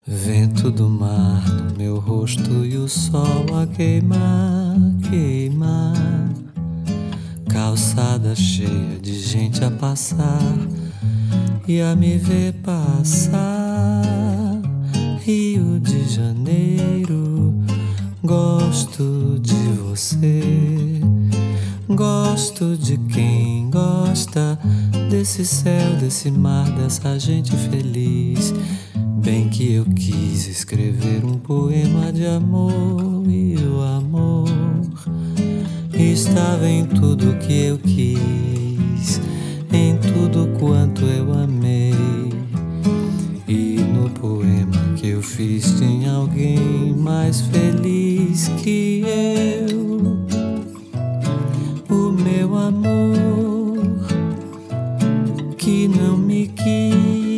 Vento do mar no meu rosto e o sol a queimar, queimar. Calçada cheia de gente a passar e a me ver passar. Rio de Janeiro, gosto de você. Gosto de quem gosta desse céu, desse mar, dessa gente feliz. Bem que eu quis escrever um poema de amor, e o amor estava em tudo que eu quis, em tudo quanto eu amei. E no poema que eu fiz tinha alguém mais feliz que eu. O meu amor que não me quis.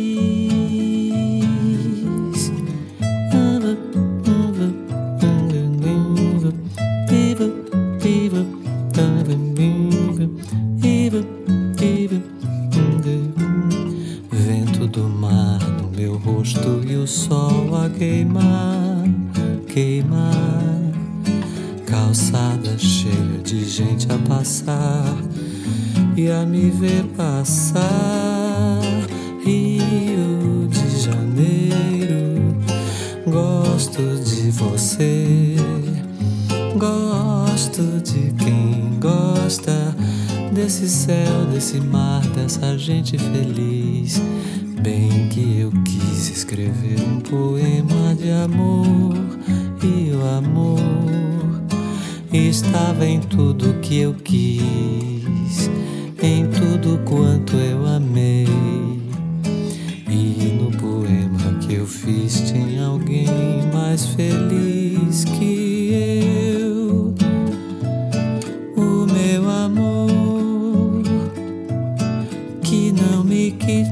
Vento do mar no meu rosto e o sol a queimar, queimar. Calçada cheia de gente a passar e a me ver passar. Rio de Janeiro, gosto de você. Gosto de quem gosta desse céu, desse mar, dessa gente feliz. Bem que eu quis escrever um poema de amor, e o amor estava em tudo que eu quis, em tudo quanto eu amei. E no poema que eu fiz tinha alguém mais feliz que eu. O meu amor que não me quis.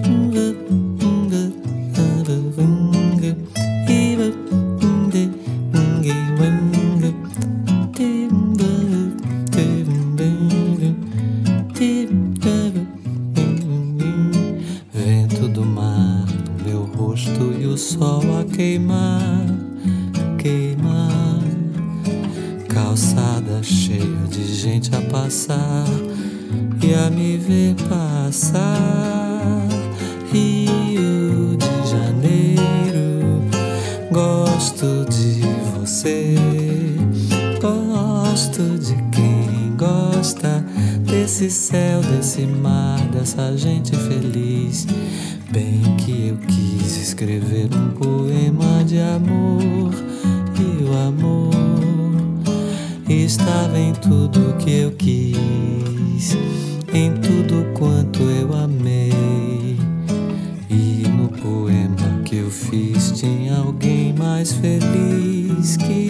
Vento do mar no meu rosto e o sol a queimar, queimar. Calçada cheia de gente a passar e a me ver passar. Rio de Janeiro, gosto de você. Gosto de quem gosta desse céu, desse mar, dessa gente feliz. Bem que eu quis escrever um poema de amor, e o amor estava em tudo que eu quis, em tudo quanto eu amei. E no poema que eu fiz tinha alguém mais feliz que